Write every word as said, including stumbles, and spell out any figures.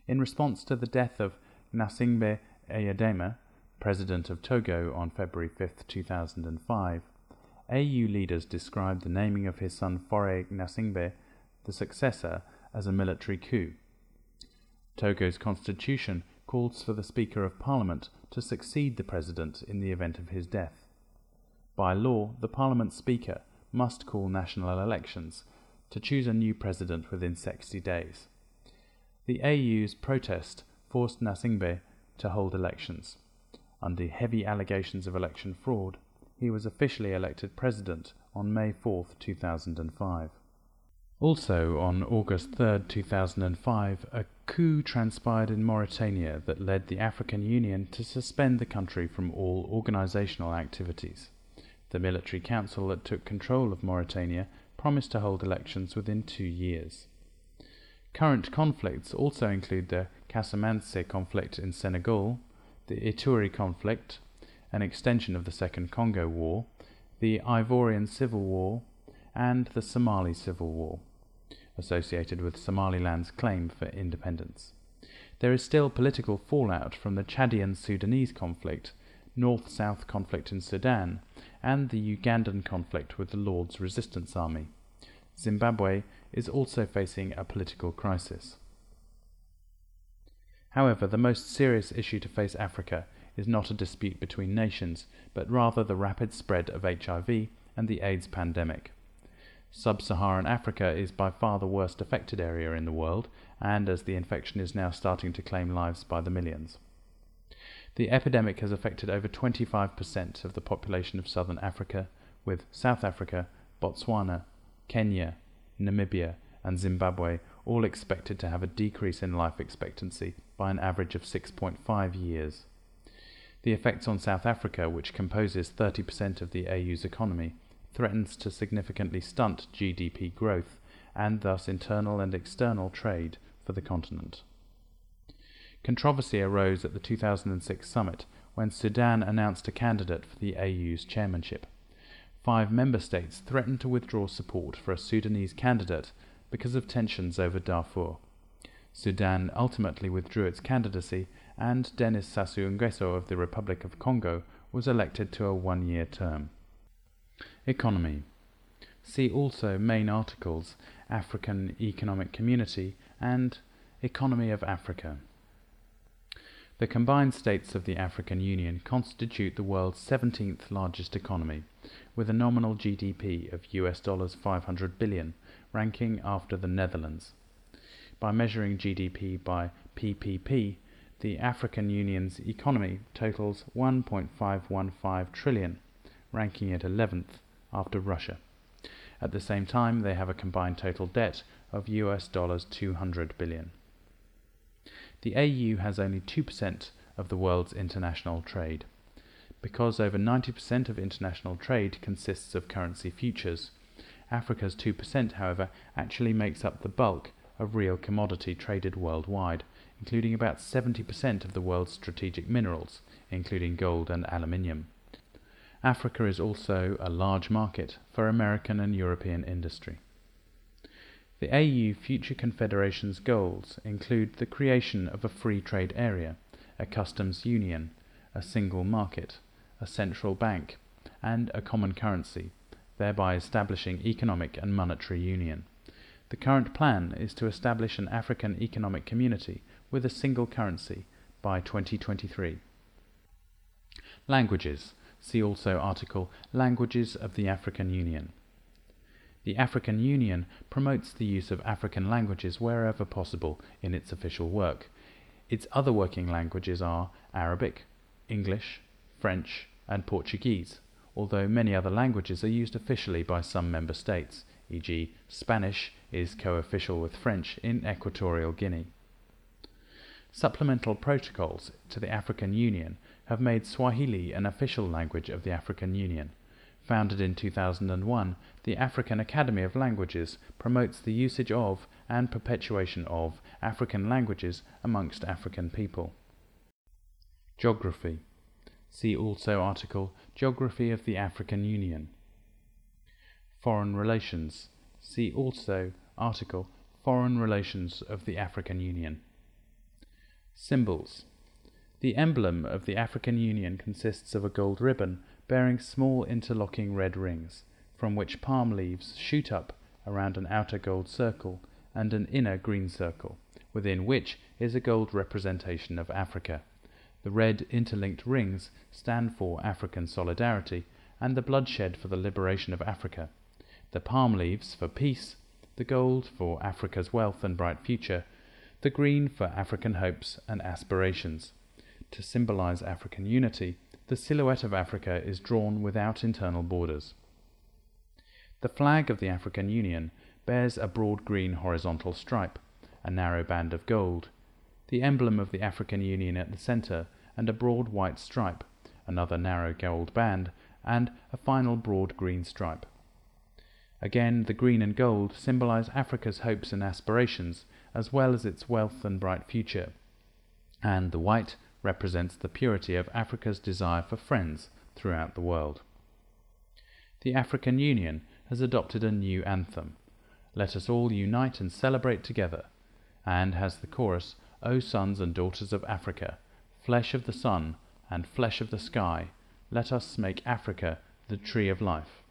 In response to the death of Gnassingbé Eyadema, President of Togo, on February fifth, two thousand five, A U leaders described the naming of his son Faure Gnassingbé, the successor, as a military coup. Togo's constitution calls for the Speaker of Parliament to succeed the President in the event of his death. By law, the Parliament Speaker must call national elections to choose a new President within sixty days. The A U's protest forced Gnassingbé to hold elections. Under heavy allegations of election fraud, he was officially elected President on May fourth, two thousand five. Also on August third, two thousand five, a coup transpired in Mauritania that led the African Union to suspend the country from all organisational activities. The military council that took control of Mauritania promised to hold elections within two years. Current conflicts also include the Casamance conflict in Senegal, the Ituri conflict, an extension of the Second Congo War, the Ivorian Civil War, and the Somali Civil War, associated with Somaliland's claim for independence. There is still political fallout from the Chadian-Sudanese conflict, North-South conflict in Sudan, and the Ugandan conflict with the Lord's Resistance Army. Zimbabwe is also facing a political crisis. However, the most serious issue to face Africa is not a dispute between nations, but rather the rapid spread of H I V and the AIDS pandemic. Sub-Saharan Africa is by far the worst affected area in the world, and as the infection is now starting to claim lives by the millions. The epidemic has affected over twenty-five percent of the population of southern Africa, with South Africa, Botswana, Kenya, Namibia, and Zimbabwe all expected to have a decrease in life expectancy by an average of six point five years. The effects on South Africa, which composes thirty percent of the A U's economy, threatens to significantly stunt G D P growth and thus internal and external trade for the continent. Controversy arose at the two thousand six summit when Sudan announced a candidate for the A U's chairmanship. Five member states threatened to withdraw support for a Sudanese candidate because of tensions over Darfur. Sudan ultimately withdrew its candidacy, and Denis Sassou Nguesso of the Republic of Congo was elected to a one-year term. Economy. See also main articles African Economic Community and Economy of Africa. The combined states of the African Union constitute the world's seventeenth largest economy, with a nominal G D P of U S dollars five hundred billion, ranking after the Netherlands. By measuring G D P by P P P, the African Union's economy totals one point five one five trillion, ranking it eleventh after Russia. At the same time, they have a combined total debt of U S dollars two hundred billion. The A U has only two percent of the world's international trade. Because over ninety percent of international trade consists of currency futures, Africa's two percent, however, actually makes up the bulk of real commodity traded worldwide, including about seventy percent of the world's strategic minerals, including gold and aluminium. Africa is also a large market for American and European industry. The A U Future Confederation's goals include the creation of a free trade area, a customs union, a single market, a central bank, and a common currency, thereby establishing economic and monetary union. The current plan is to establish an African Economic Community with a single currency by twenty twenty-three. Languages. See also article Languages of the African Union. The African Union promotes the use of African languages wherever possible in its official work. Its other working languages are Arabic, English, French, and Portuguese, although many other languages are used officially by some member states, for example Spanish is co-official with French in Equatorial Guinea. Supplemental protocols to the African Union have made Swahili an official language of the African Union. Founded in two thousand one, the African Academy of Languages promotes the usage of and perpetuation of African languages amongst African people. Geography. See also article Geography of the African Union. Foreign relations. See also article Foreign relations of the African Union. Symbols. The emblem of the African Union consists of a gold ribbon bearing small interlocking red rings, from which palm leaves shoot up around an outer gold circle and an inner green circle, within which is a gold representation of Africa. The red interlinked rings stand for African solidarity and the bloodshed for the liberation of Africa, the palm leaves for peace, the gold for Africa's wealth and bright future, the green for African hopes and aspirations. To symbolize African unity, the silhouette of Africa is drawn without internal borders. The flag of the African Union bears a broad green horizontal stripe, a narrow band of gold, the emblem of the African Union at the centre, and a broad white stripe, another narrow gold band, and a final broad green stripe. Again, the green and gold symbolize Africa's hopes and aspirations, as well as its wealth and bright future, and the white represents the purity of Africa's desire for friends throughout the world. The African Union has adopted a new anthem, "Let us all unite and celebrate together," and has the chorus, "O sons and daughters of Africa, flesh of the sun and flesh of the sky, let us make Africa the tree of life."